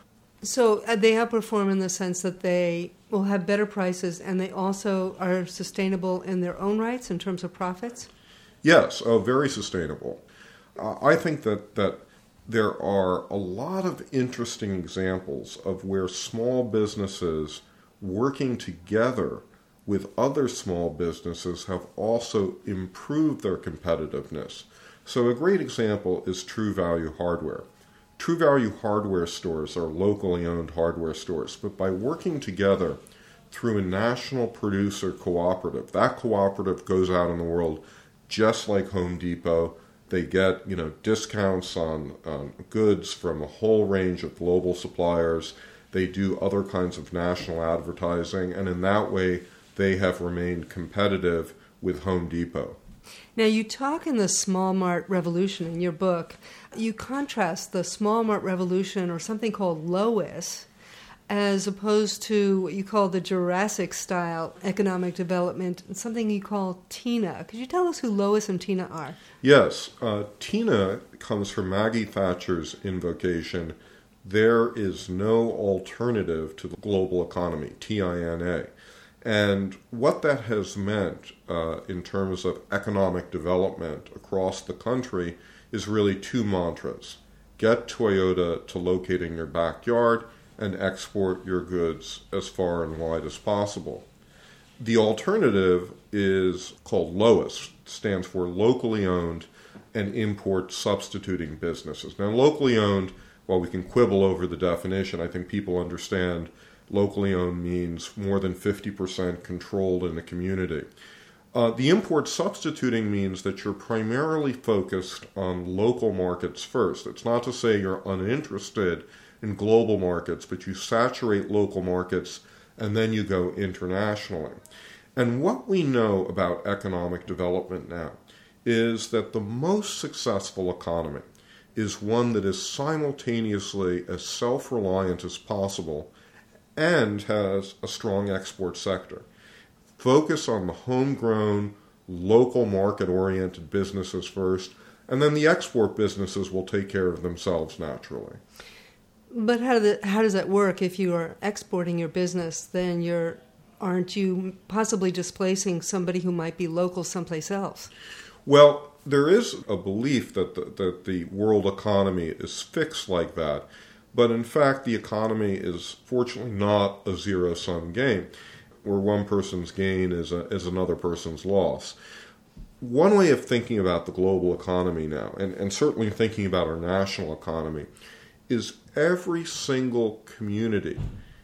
So uh, they outperform in the sense that they will have better prices and they also are sustainable in their own rights in terms of profits? Yes, uh, very sustainable. Uh, I think that, that there are a lot of interesting examples of where small businesses working together with other small businesses have also improved their competitiveness. So a great example is True Value Hardware. True Value Hardware stores are locally owned hardware stores, but by working together through a national producer cooperative, that cooperative goes out in the world just like Home Depot. They get, you know, discounts on, on goods from a whole range of global suppliers. They do other kinds of national advertising, and in that way, they have remained competitive with Home Depot. Now, you talk in the Small Mart Revolution in your book, you contrast the Small Mart Revolution or something called Lois as opposed to what you call the Jurassic-style economic development, and something you call Tina. Could you tell us who Lois and Tina are? Yes. Uh, Tina comes from Maggie Thatcher's invocation, there is no alternative to the global economy, T I N A. And what that has meant uh, in terms of economic development across the country is really two mantras. Get Toyota to locate in your backyard and export your goods as far and wide as possible. The alternative is called LOIS, stands for locally owned and import substituting businesses. Now, locally owned, while we can quibble over the definition, I think people understand locally owned means more than fifty percent controlled in a community. Uh, the import substituting means that you're primarily focused on local markets first. It's not to say you're uninterested in global markets, but you saturate local markets and then you go internationally. And what we know about economic development now is that the most successful economy is one that is simultaneously as self-reliant as possible and has a strong export sector. Focus on the homegrown, local market-oriented businesses first, and then the export businesses will take care of themselves naturally. But how, do the, how does that work? If you are exporting your business, then you're aren't you possibly displacing somebody who might be local someplace else? Well, there is a belief that the, that the world economy is fixed like that, but in fact the economy is fortunately not a zero-sum game, where one person's gain is, a, is another person's loss. One way of thinking about the global economy now, and, and certainly thinking about our national economy, is every single community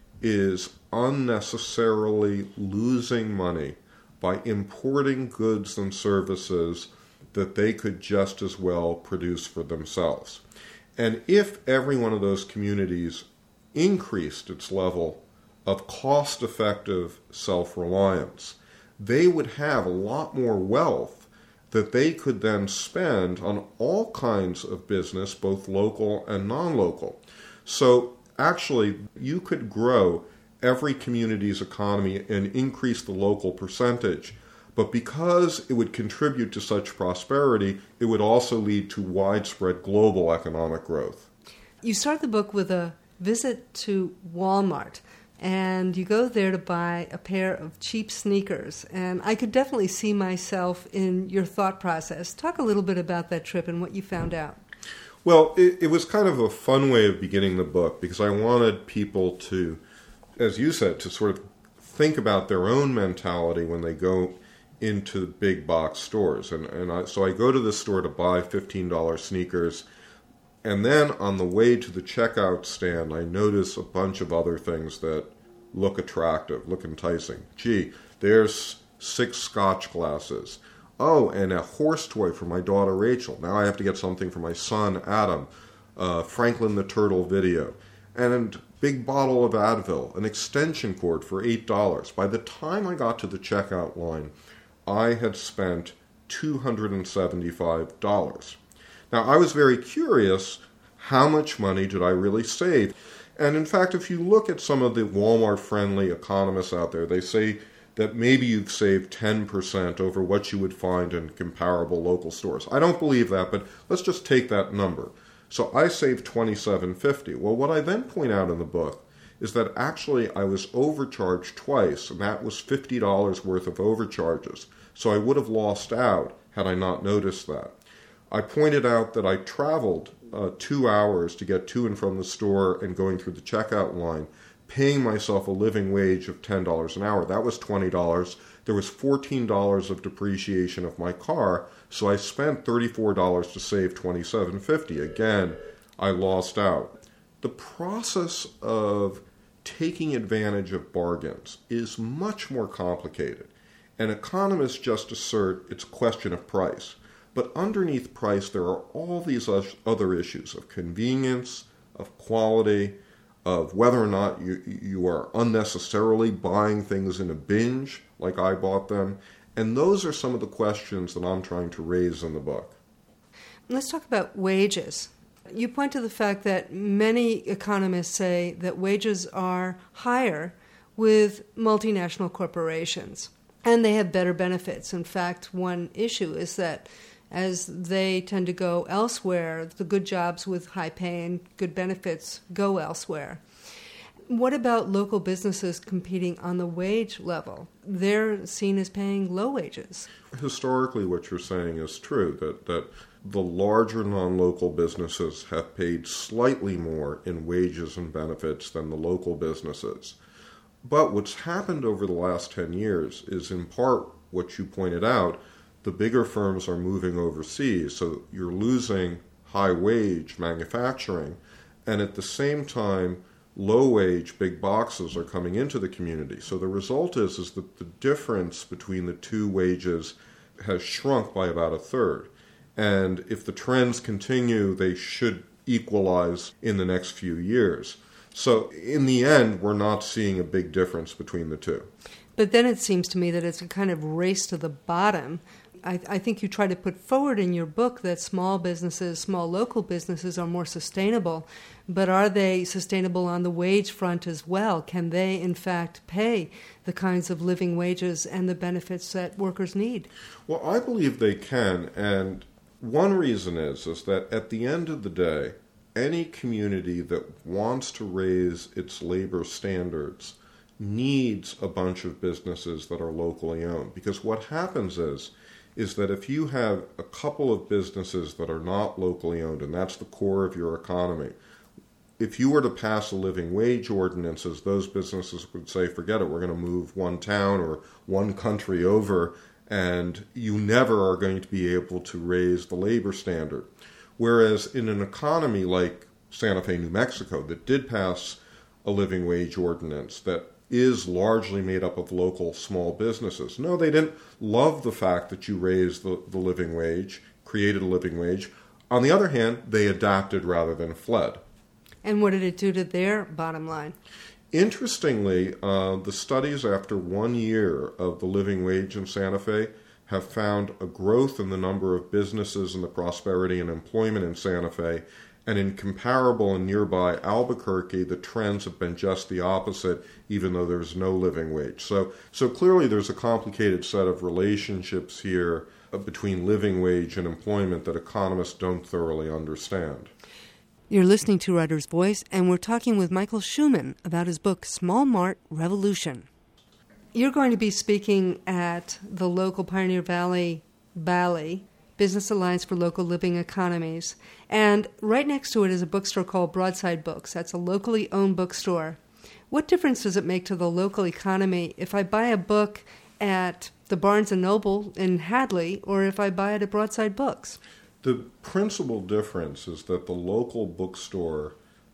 is unnecessarily losing money by importing goods and services that they could just as well produce for themselves. And if every one of those communities increased its level of cost-effective self-reliance, they would have a lot more wealth that they could then spend on all kinds of business, both local and non-local. So actually, you could grow every community's economy and increase the local percentage, but because it would contribute to such prosperity, it would also lead to widespread global economic growth. You start the book with a visit to Walmart, and you go there to buy a pair of cheap sneakers. And I could definitely see myself in your thought process. Talk a little bit about that trip and what you found out. Well, it, it was kind of a fun way of beginning the book because I wanted people to, as you said, to sort of think about their own mentality when they go into big box stores. And, and I, so I go to this store to buy fifteen dollars sneakers. And then on the way to the checkout stand, I notice a bunch of other things that look attractive, look enticing. Gee, there's six Scotch glasses. Oh, and a horse toy for my daughter Rachel. Now I have to get something for my son Adam. Uh, Franklin the Turtle video. And big bottle of Advil, an extension cord for eight dollars. By the time I got to the checkout line, I had spent two hundred seventy-five dollars. Now, I was very curious, how much money did I really save? And in fact, if you look at some of the Walmart-friendly economists out there, they say that maybe you've saved ten percent over what you would find in comparable local stores. I don't believe that, but let's just take that number. So I saved twenty-seven fifty. Well, what I then point out in the book is that actually I was overcharged twice, and that was fifty dollars worth of overcharges. So I would have lost out had I not noticed that. I pointed out that I traveled uh, two hours to get to and from the store and going through the checkout line, paying myself a living wage of ten dollars an hour. That was twenty dollars. There was fourteen dollars of depreciation of my car, so I spent thirty-four dollars to save twenty-seven fifty. Again, I lost out. The process of taking advantage of bargains is much more complicated, and economists just assert it's a question of price. But underneath price, there are all these other issues of convenience, of quality, of whether or not you, you are unnecessarily buying things in a binge, like I bought them. And those are some of the questions that I'm trying to raise in the book. Let's talk about wages. You point to the fact that many economists say that wages are higher with multinational corporations, and they have better benefits. In fact, one issue is that as they tend to go elsewhere, the good jobs with high pay and good benefits go elsewhere. What about local businesses competing on the wage level? They're seen as paying low wages. Historically, what you're saying is true, that, that the larger non-local businesses have paid slightly more in wages and benefits than the local businesses. But what's happened over the last ten years is in part what you pointed out. The bigger firms are moving overseas, so you're losing high-wage manufacturing, and at the same time, low-wage big boxes are coming into the community. So the result is, is that the difference between the two wages has shrunk by about a third. And if the trends continue, they should equalize in the next few years. So in the end, we're not seeing a big difference between the two. But then it seems to me that it's a kind of race to the bottom. I, I think you try to put forward in your book that small businesses, small local businesses are more sustainable, but are they sustainable on the wage front as well? Can they, in fact, pay the kinds of living wages and the benefits that workers need? Well, I believe they can, and one reason is, is that at the end of the day, any community that wants to raise its labor standards needs a bunch of businesses that are locally owned. Because what happens is, is that if you have a couple of businesses that are not locally owned, and that's the core of your economy, if you were to pass a living wage ordinances, those businesses would say, forget it, we're going to move one town or one country over, and you never are going to be able to raise the labor standard. Whereas in an economy like Santa Fe, New Mexico, that did pass a living wage ordinance that is largely made up of local small businesses. No, they didn't love the fact that you raised the, the living wage, created a living wage. On the other hand, they adapted rather than fled. And what did it do to their bottom line? Interestingly, uh, the studies after one year of the living wage in Santa Fe have found a growth in the number of businesses and the prosperity and employment in Santa Fe. And in comparable and nearby Albuquerque, the trends have been just the opposite, even though there's no living wage. So, so clearly there's a complicated set of relationships here between living wage and employment that economists don't thoroughly understand. You're listening to Writer's Voice, and we're talking with Michael Schumann about his book, Small Mart Revolution. You're going to be speaking at the local Pioneer Valley Bally, Business Alliance for Local Living Economies. And right next to it is a bookstore called Broadside Books. That's a locally owned bookstore. What difference does it make to the local economy if I buy a book at the Barnes and Noble in Hadley or if I buy it at Broadside Books? The principal difference is that the local bookstore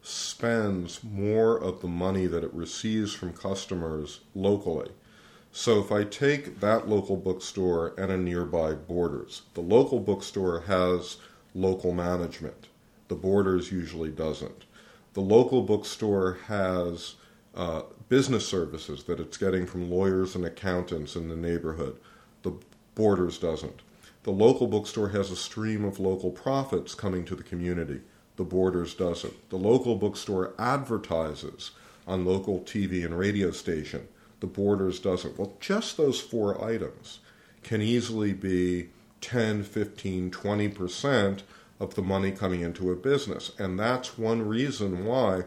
spends more of the money that it receives from customers locally. So if I take that local bookstore and a nearby Borders, the local bookstore has local management. The Borders usually doesn't. The local bookstore has uh, business services that it's getting from lawyers and accountants in the neighborhood. The Borders doesn't. The local bookstore has a stream of local profits coming to the community. The Borders doesn't. The local bookstore advertises on local T V and radio station. The Borders doesn't. Well, just those four items can easily be ten, fifteen, twenty percent of the money coming into a business. And that's one reason why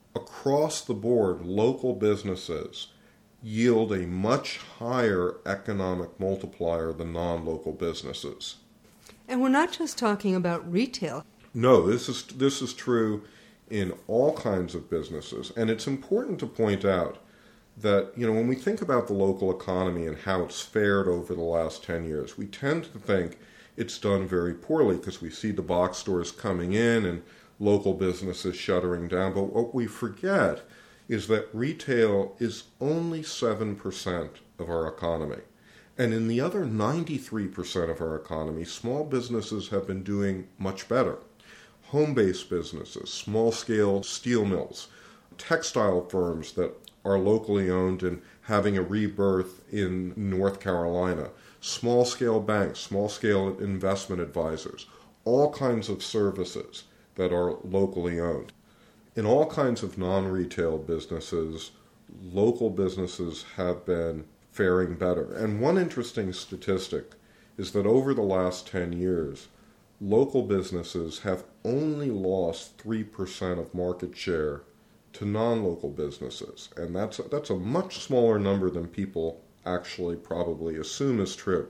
across the board, local businesses yield a much higher economic multiplier than non-local businesses. And we're not just talking about retail. No, this is this is true in all kinds of businesses. And it's important to point out that, you know, when we think about the local economy and how it's fared over the last ten years, we tend to think it's done very poorly because we see the box stores coming in and local businesses shuttering down. But what we forget is that retail is only seven percent of our economy. And in the other ninety-three percent of our economy, small businesses have been doing much better. Home-based businesses, small-scale steel mills, textile firms that are locally owned and having a rebirth in North Carolina, small-scale banks, small-scale investment advisors, all kinds of services that are locally owned. In all kinds of non-retail businesses, local businesses have been faring better. And one interesting statistic is that over the last ten years, local businesses have only lost three percent of market share to non-local businesses. And that's a, that's a much smaller number than people actually probably assume is true.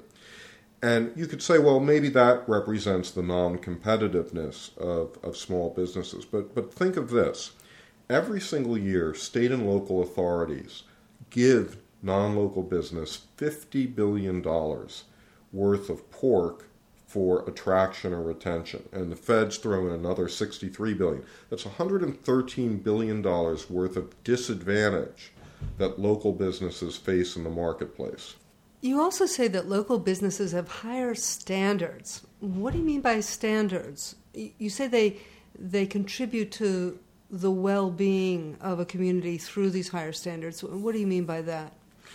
And you could say, well, maybe that represents the non-competitiveness of, of small businesses. But, but think of this. Every single year, state and local authorities give non-local business fifty billion dollars worth of pork for attraction or retention. And the feds throw in another sixty-three billion dollars. That's one hundred thirteen billion dollars worth of disadvantage that local businesses face in the marketplace. You also say that local businesses have higher standards. What do you mean by standards? You say they they contribute to the well-being of a community through these higher standards. What do you mean by that?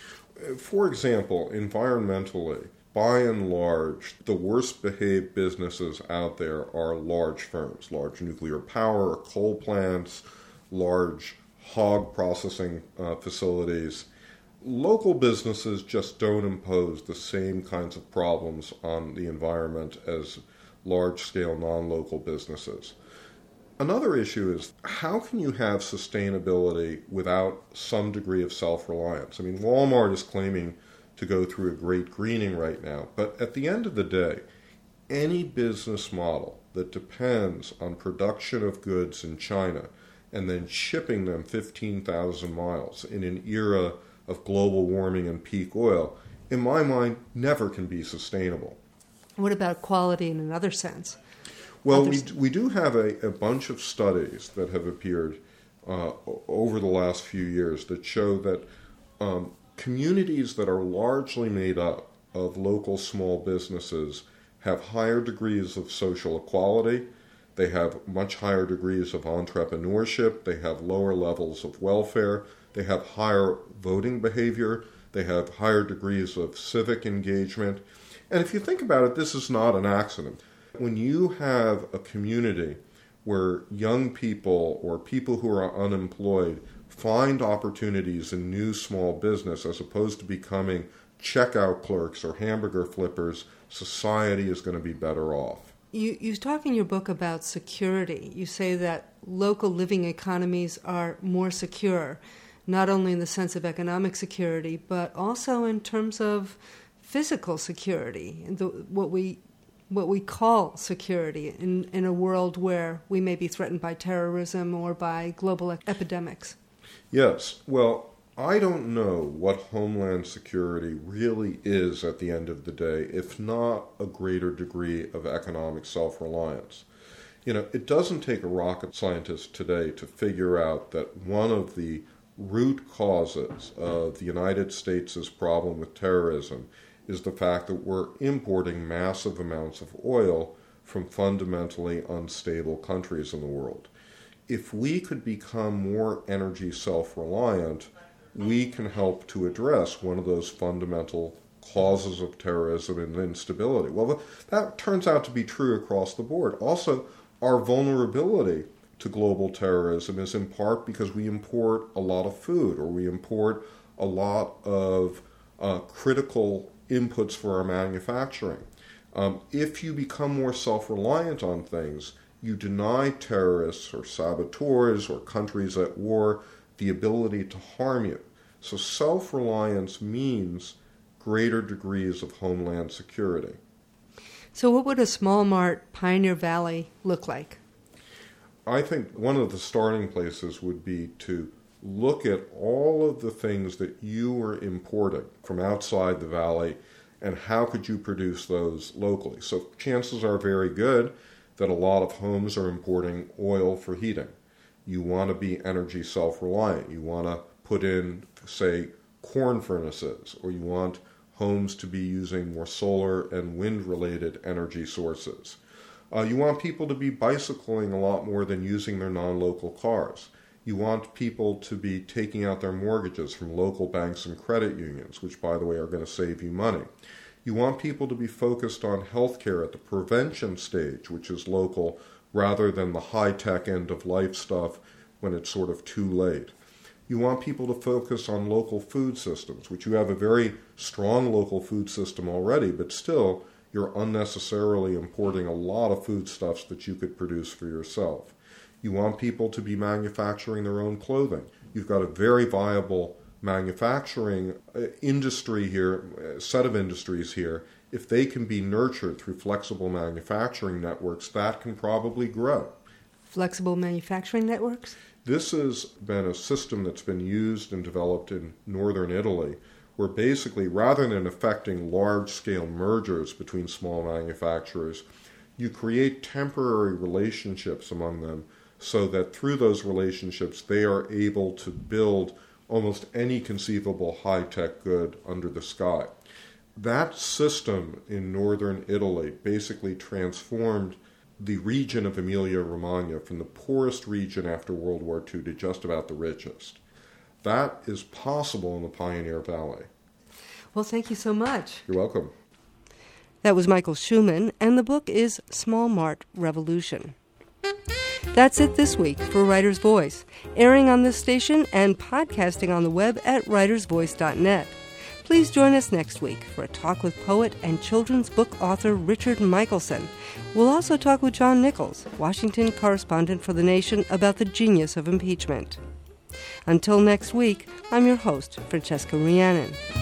For example, environmentally, by and large, the worst behaved businesses out there are large firms, large nuclear power, coal plants, large hog processing uh, facilities. Local businesses just don't impose the same kinds of problems on the environment as large-scale non-local businesses. Another issue is, how can you have sustainability without some degree of self-reliance? I mean, Walmart is claiming to go through a great greening right now, but at the end of the day, any business model that depends on production of goods in China and then shipping them fifteen thousand miles in an era of global warming and peak oil, in my mind, never can be sustainable. What about quality in another sense? Well, we, we do have a, a bunch of studies that have appeared uh, over the last few years that show that um, communities that are largely made up of local small businesses have higher degrees of social equality, they have much higher degrees of entrepreneurship, they have lower levels of welfare, they have higher voting behavior, they have higher degrees of civic engagement. And if you think about it, this is not an accident. When you have a community where young people or people who are unemployed find opportunities in new small business as opposed to becoming checkout clerks or hamburger flippers, society is going to be better off. You, you talk in your book about security. You say that local living economies are more secure, not only in the sense of economic security, but also in terms of physical security, the, what we what we call security in, in a world where we may be threatened by terrorism or by global epidemics. Yes. Well, I don't know what Homeland Security really is at the end of the day, if not a greater degree of economic self-reliance. You know, it doesn't take a rocket scientist today to figure out that one of the root causes of the United States' problem with terrorism is the fact that we're importing massive amounts of oil from fundamentally unstable countries in the world. If we could become more energy self-reliant, we can help to address one of those fundamental causes of terrorism and instability. Well, that turns out to be true across the board. Also, our vulnerability to global terrorism is in part because we import a lot of food, or we import a lot of uh, critical inputs for our manufacturing. Um, if you become more self-reliant on things, you deny terrorists or saboteurs or countries at war the ability to harm you. So self-reliance means greater degrees of homeland security. So what would a small mart Pioneer Valley look like? I think one of the starting places would be to look at all of the things that you are importing from outside the valley and how could you produce those locally. So chances are very good that a lot of homes are importing oil for heating. You want to be energy self-reliant. You want to put in, say, corn furnaces, or you want homes to be using more solar and wind-related energy sources. Uh, you want people to be bicycling a lot more than using their non-local cars. You want people to be taking out their mortgages from local banks and credit unions, which, by the way, are going to save you money. You want people to be focused on healthcare at the prevention stage, which is local, rather than the high-tech end-of-life stuff when it's sort of too late. You want people to focus on local food systems, which you have a very strong local food system already, but still you're unnecessarily importing a lot of foodstuffs that you could produce for yourself. You want people to be manufacturing their own clothing. You've got a very viable manufacturing industry here, set of industries here. If they can be nurtured through flexible manufacturing networks, that can probably grow. Flexible manufacturing networks? This has been a system that's been used and developed in northern Italy, where basically, rather than affecting large-scale mergers between small manufacturers, you create temporary relationships among them so that through those relationships they are able to build almost any conceivable high-tech good under the sky. That system in northern Italy basically transformed the region of Emilia-Romagna from the poorest region after World War Two to just about the richest. That is possible in the Pioneer Valley. Well, thank you so much. You're welcome. That was Michael Schumann, and the book is Small Mart Revolution. That's it this week for Writer's Voice, airing on this station and podcasting on the web at writers voice dot net. Please join us next week for a talk with poet and children's book author Richard Michelson. We'll also talk with John Nichols, Washington correspondent for The Nation, about the genius of impeachment. Until next week, I'm your host, Francesca Rhiannon.